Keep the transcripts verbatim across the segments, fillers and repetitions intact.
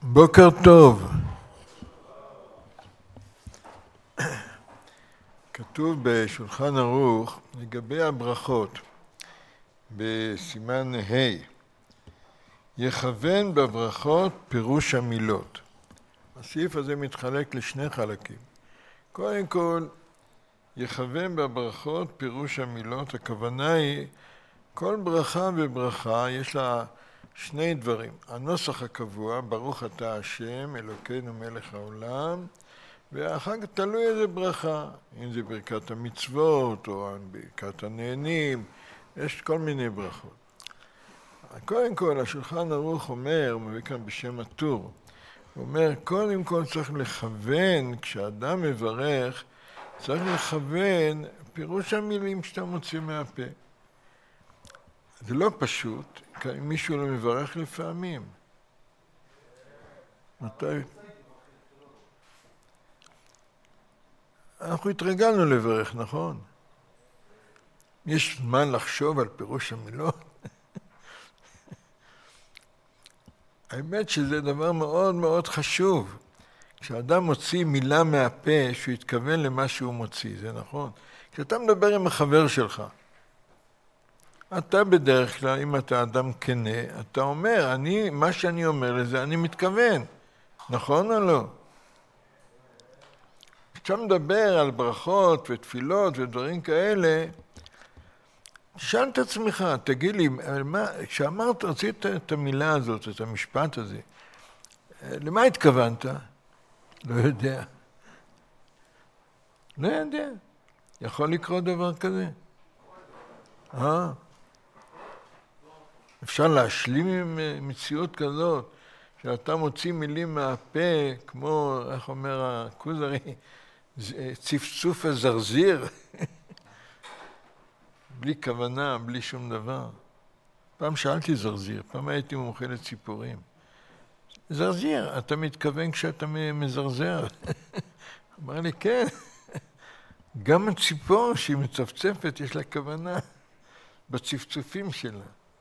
בוקר טוב. כתוב בשולחן ערוך לגבי הברכות בסימן ה' יכוון בברכות פירוש המילות. הסעיף הזה מתחלק לשני חלקים. קודם כל, יכוון בברכות פירוש המילות. הכוונה היא, כל ברכה וברכה יש לה שני דברים. הנוסח הקבוע, ברוך אתה השם, אלוקינו מלך העולם, ואחר כך תלוי איזה ברכה, אם זה ברכת המצוות או ברכת הנהנים, יש כל מיני ברכות. קודם כל, השולחן ערוך אומר, הוא מביא כאן בשם הטור, הוא אומר, קודם כל צריך לכוון, כשאדם מברך, צריך לכוון פירוש המילים שאתה מוציא מהפה. זה לא פשוט, כי מישהו לא מברך לפעמים. מתי? אנחנו התרגלנו לברך, נכון? יש זמן לחשוב על פירוש המילות. האמת שזה דבר מאוד מאוד חשוב. כשאדם מוציא מילה מהפה, שהוא יתכוון למה שהוא מוציא, זה נכון. כשאתה מדבר עם החבר שלך, אתה בדרך כלל, אם אתה אדם כנה, אתה אומר, אני, מה שאני אומר לזה, אני מתכוון. נכון או לא? כשאתה מדבר על ברכות ותפילות ודברים כאלה, תשאל את עצמך, תגיד לי, מה, כשאמרת, רצית את המילה הזאת, את המשפט הזה, למה התכוונת? לא יודע. לא יודע. יכול לקרות דבר כזה. אה? אפשר להשלים עם מציאות כזאת, שאתה מוציא מילים מהפה, כמו, איך אומר הכוזרי, צפצוף הזרזיר, בלי כוונה, בלי שום דבר. פעם שאלתי זרזיר, פעם הייתי מומחה לציפורים. זרזיר, אתה מתכוון כשאתה מזרזר? אמר לי, כן. גם הציפור שהיא מצפצפת, יש לה כוונה בצפצופים שלה.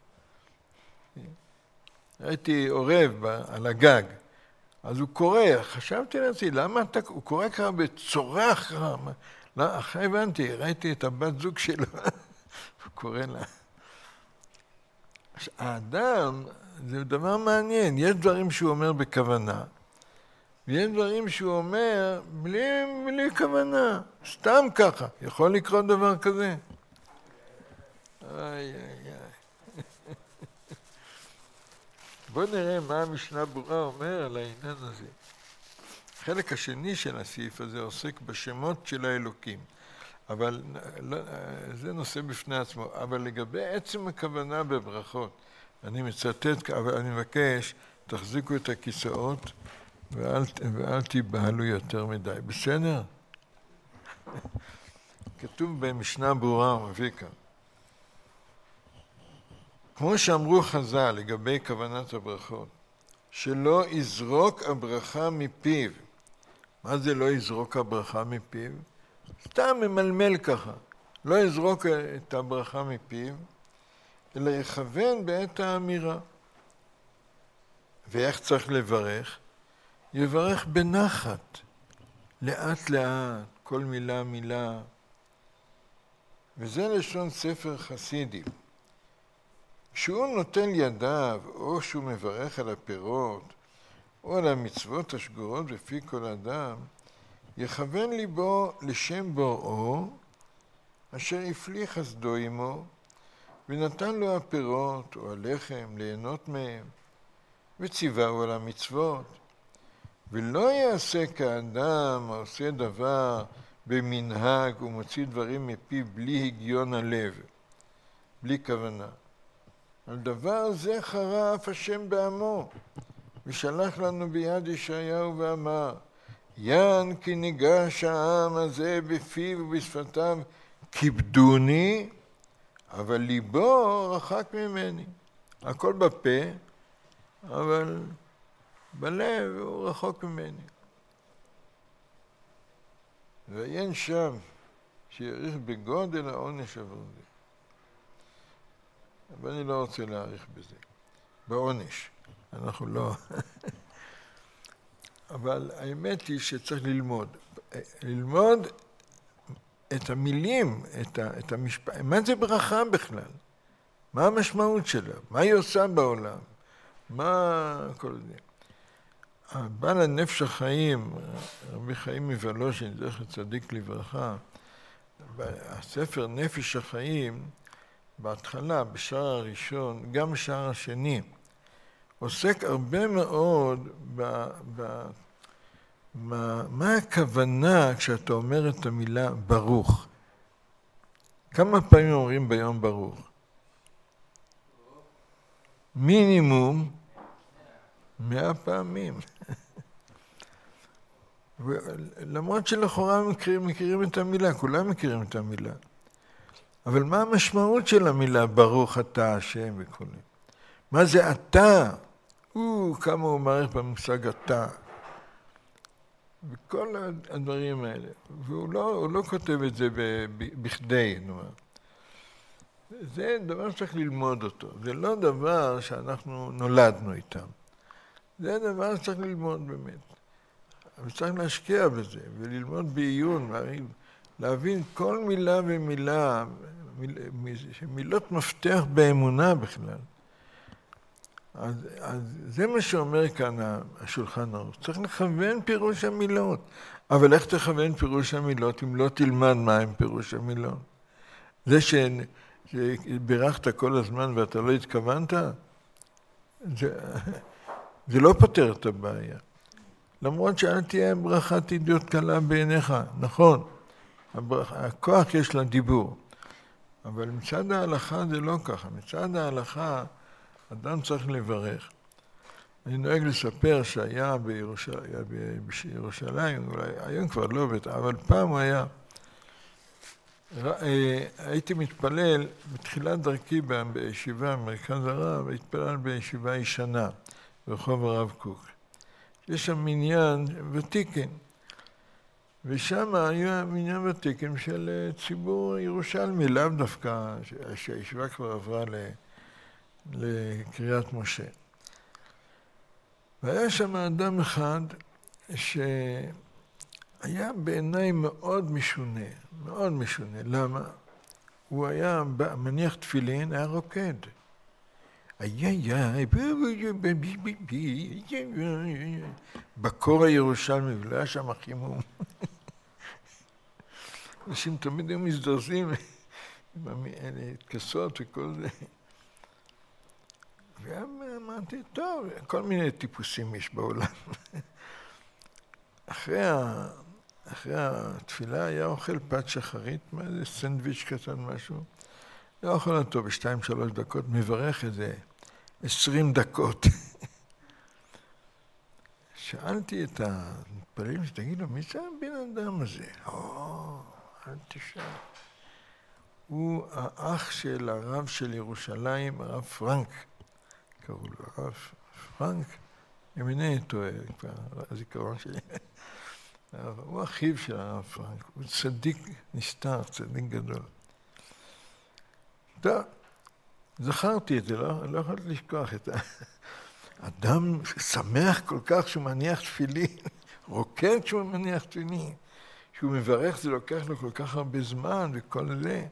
הייתי עורב על הגג, אז הוא קורא, חשבתי לעצמי, למה אתה, הוא קורא ככה בצורח ככה, לא, אחרי הבנתי, ראיתי את הבת זוג שלו, הוא קורא לה. האדם, זה דבר מעניין, יש דברים שהוא אומר בכוונה, ויש דברים שהוא אומר בלי, בלי כוונה, סתם ככה, יכול לקרות דבר כזה. איי, איי, איי. בואו נראה מה המשנה ברורה אומר על העניין הזה. החלק השני של הסעיף הזה עוסק בשמות של האלוקים, אבל זה נושא בפני עצמו. אבל לגבי עצם הכוונה בברכות, אני מצטט, אבל אני מבקש, תחזיקו את הכיסאות ואל, ואל תיבהלו יותר מדי. בסדר? כתוב במשנה ברורה, הוא מביא כאן. כמו שאמרו חז"ל לגבי כוונת הברכות, שלא יזרוק הברכה מפיו. מה זה לא יזרוק הברכה מפיו? סתם ממלמל ככה. לא יזרוק את הברכה מפיו, אלא יכוון בעת האמירה. ואיך צריך לברך? יברך בנחת, לאט לאט, כל מילה מילה. וזה לשון ספר חסידים. כשהוא נוטל ידיו, או שהוא מברך על הפירות, או על המצוות השגורות בפי כל אדם, יכוון ליבו לשם בוראו, אשר הפליא חסדו עמו, ונתן לו הפירות או הלחם ליהנות מהם, וציווהו על המצוות. ולא יעשה כאדם העושה דבר במנהג ומוציא דברים מפי בלי הגיון הלב, בלי כוונה. על דבר זה חרף השם בעמו, ושלח לנו ביד ישעיהו ואמר, יען כי ניגש העם הזה בפיו ובשפתיו כיבדוני, אבל ליבו רחק ממני. הכל בפה, אבל בלב הוא רחוק ממני. ועיין שם שיעריך בגודל העונש עבור זה. אבל אני לא רוצה להאריך בזה. בעונש. אנחנו לא... אבל האמת היא שצריך ללמוד. ללמוד את המילים, את, ה, את המשפט, מה זה ברכה בכלל? מה המשמעות שלה? מה היא עושה בעולם? מה כל זה? הבעל הנפש החיים, רבי חיים מוולוז'ין, זכר צדיק לברכה, הספר נפש החיים, בהתחלה, בשער הראשון, גם בשער השני, עוסק הרבה מאוד ב... ב מה, מה הכוונה כשאתה אומר את המילה ברוך? כמה פעמים אומרים ביום ברוך? מינימום מאה פעמים. למרות שלכאורה מכירים, מכירים את המילה, כולם מכירים את המילה. אבל מה המשמעות של המילה ברוך אתה השם וכו'? מה זה אתה? הוא, כמה הוא מעריך במושג אתה. וכל הדברים האלה. והוא לא, הוא לא כותב את זה בכדי, נאמר. זה דבר שצריך ללמוד אותו. זה לא דבר שאנחנו נולדנו איתם. זה דבר שצריך ללמוד באמת. אבל צריך להשקיע בזה, וללמוד בעיון, להבין כל מילה ומילה, מיל, מילות מפתח באמונה בכלל. אז, אז זה מה שאומר כאן השולחן ערוך. צריך לכוון פירוש המילות. אבל איך תכוון פירוש המילות אם לא תלמד מה הם פירוש המילות? זה שבירכת כל הזמן ואתה לא התכוונת, זה, זה לא פותר את הבעיה. למרות שאל תהיה ברכת אידיוט קלה בעיניך, נכון. הברכה, הכוח יש לדיבור. אבל מצד ההלכה זה לא ככה. מצד ההלכה אדם צריך לברך. אני נוהג לספר שהיה בירושלים, בירושלים, אולי היום כבר לא, אבל פעם הוא היה, הייתי מתפלל בתחילת דרכי בישיבה במרכז הרב, התפלל בישיבה ישנה, ברחוב הרב קוק. יש שם מניין ותיקין, ושם היה מניין ותיקין של ציבור ירושלמי, לאו דווקא, שהישיבה כבר עברה ל... לקריאת משה. והיה שם אדם אחד שהיה בעיניי מאוד משונה, מאוד משונה. למה? הוא היה מניח תפילין, היה רוקד. איי איי, בקור הירושלמי, ולא היה שם חימום. אנשים תמיד היו מזדרזים עם התכסות וכל זה. ואמרתי, טוב, כל מיני טיפוסים יש בעולם. אחרי, ה... אחרי התפילה היה אוכל פת שחרית, מה זה סנדוויץ' קטן משהו. היה אוכל אותו בשתיים שלוש דקות, מברך איזה עשרים דקות. שאלתי את המתפללים, שתגידו, מי זה הבן אדם הזה? או, אל תשאל. הוא האח של הרב של ירושלים, הרב פרנק. קראו לו הרב פרנק, אם אינני טועה, כבר הזיכרון שלי. הוא אחיו של הרב פרנק, הוא צדיק נסתר, צדיק גדול. טוב, זכרתי את זה, לא, לא יכולתי לשכוח את האדם שמח כל כך שהוא מניח תפילין, רוקד שהוא מניח תפילין, שהוא מברך, זה לוקח לו כל כך הרבה זמן וכל זה.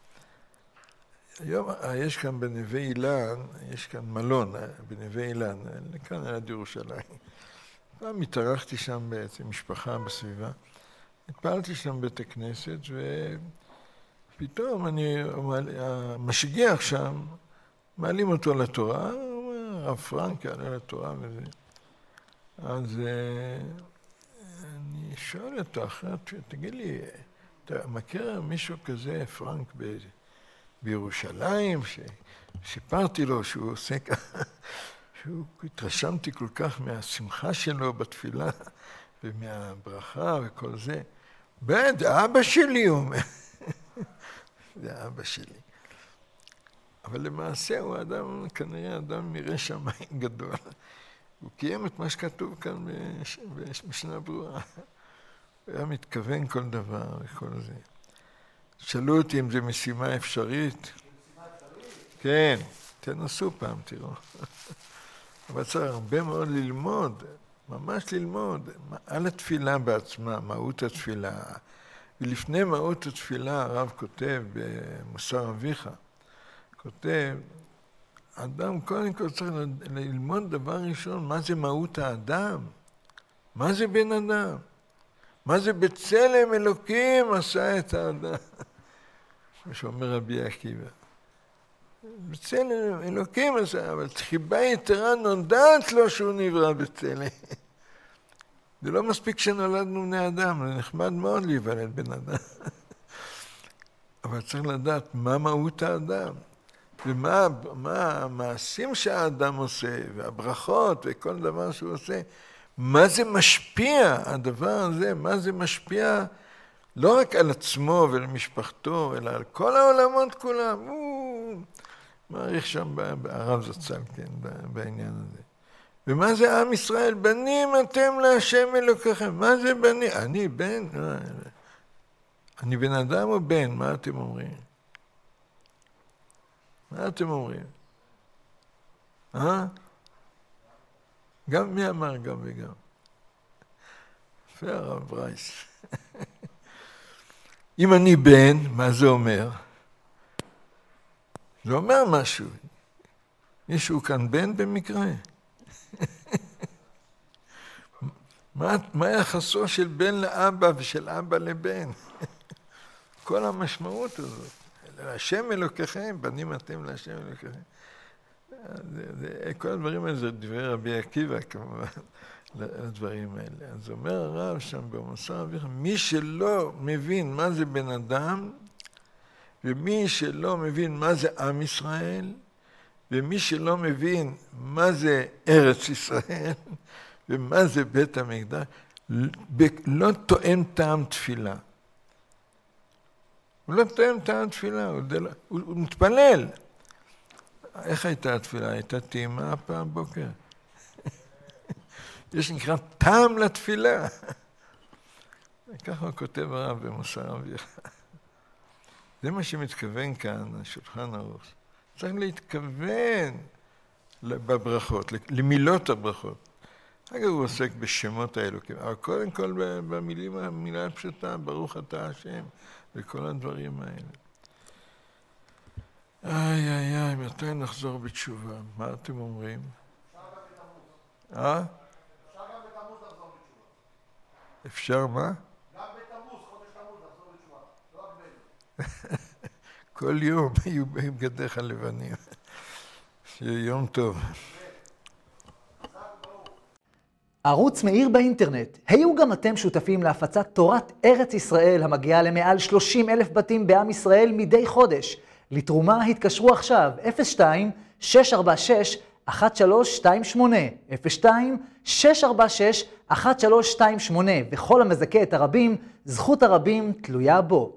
היום יש כאן בנווה אילן, יש כאן מלון בנווה אילן, כאן ליד ירושלים. פעם התארחתי שם בעצם משפחה בסביבה, התפעלתי שם בית הכנסת ופתאום אני, המשגיח שם, מעלים אותו לתורה, הוא אומר, הרב פרנק יעלה לתורה וזה. אז אני שואל אותו אחרי, תגיד לי, אתה מכיר מישהו כזה, פרנק באיזה? בירושלים, שסיפרתי לו שהוא עושה ככה, שהוא התרשמתי כל כך מהשמחה שלו בתפילה ומהברכה וכל זה. בד, אבא שלי, הוא אומר. זה אבא שלי. אבל למעשה הוא אדם, כנראה אדם מירא שמיים גדול. הוא קיים את מה שכתוב כאן במשנה ברורה. הוא היה מתכוון כל דבר וכל זה. שאלו אותי אם זו משימה אפשרית. משימה אפשרית? כן, תנסו פעם, תראו. אבל צריך הרבה מאוד ללמוד ממש ללמוד על התפילה בעצמה, מהות התפילה. ולפני מהות התפילה הרב כותב במוסר אביך, כותב, אדם קודם כל צריך ללמוד דבר ראשון, מה זה מהות האדם? מה זה בן אדם? מה זה בצלם אלוקים עשה את האדם? מה שאומר רבי עקיבא. בצלם אלוקים עשה, אבל חיבה יתרה נודעת לו שהוא נברא בצלם. זה לא מספיק שנולדנו בני אדם, זה נחמד מאוד להיוולד בן אדם. אבל צריך לדעת מה מהות האדם, ומה מה המעשים שהאדם עושה, והברכות וכל דבר שהוא עושה, מה זה משפיע, הדבר הזה, מה זה משפיע לא רק על עצמו ולמשפחתו, אלא על כל העולמות כולם. הוא מעריך שם בערב זצ"ל, כן, בעניין הזה. ומה זה עם ישראל? בנים אתם להשם אלוקיכם. מה זה בנים? אני בן? אני בן אדם או בן? מה אתם אומרים? מה אתם אומרים? אה? גם מי אמר גם וגם? יפה הרב ברייס. אם אני בן, מה זה אומר? זה אומר משהו. מישהו כאן בן במקרה? מה, מה יחסו של בן לאבא ושל אבא לבן? כל המשמעות הזאת. להשם אלוקיכם, בנים אתם להשם אלוקיכם. זה, זה, כל הדברים האלה זה דברי רבי עקיבא כמובן, לדברים האלה. אז אומר הרב שם במוסר אביך, מי שלא מבין מה זה בן אדם, ומי שלא מבין מה זה עם ישראל, ומי שלא מבין מה זה ארץ ישראל, ומה זה בית המקדש, לא תואם טעם תפילה. הוא לא תואם טעם תפילה, הוא, דל... הוא, הוא מתפלל. איך הייתה התפילה? הייתה טעימה פעם בוקר. יש נקרא טעם לתפילה. ככה הוא כותב הרב במוסר אביך. זה מה שמתכוון כאן, השולחן ערוך. צריך להתכוון בברכות, למילות הברכות. אגב, הוא עוסק בשמות האלוקים, אבל קודם כל במילים, המילה הפשוטה, ברוך אתה השם, וכל הדברים האלה. איי, איי, איי, מתי נחזור בתשובה? מה אתם אומרים? אפשר גם בתמוז. אה? אפשר גם בתמוז לחזור בתשובה. אפשר מה? גם בתמוז, חודש תמוז לחזור בתשובה. לא רק בנו. כל יום יהיו בגדיך לבנים. שיהיה יום טוב. ערוץ מאיר באינטרנט. היו גם אתם שותפים להפצת תורת ארץ ישראל המגיעה למעל שלושים אלף בתים בעם ישראל מדי חודש. לתרומה התקשרו עכשיו אפס שתיים שש ארבע שש אחת שלוש שתיים שמונה אפס שתיים שש ארבע שש אחת שלוש שתיים שמונה וכל המזכה את הרבים, זכות הרבים תלויה בו.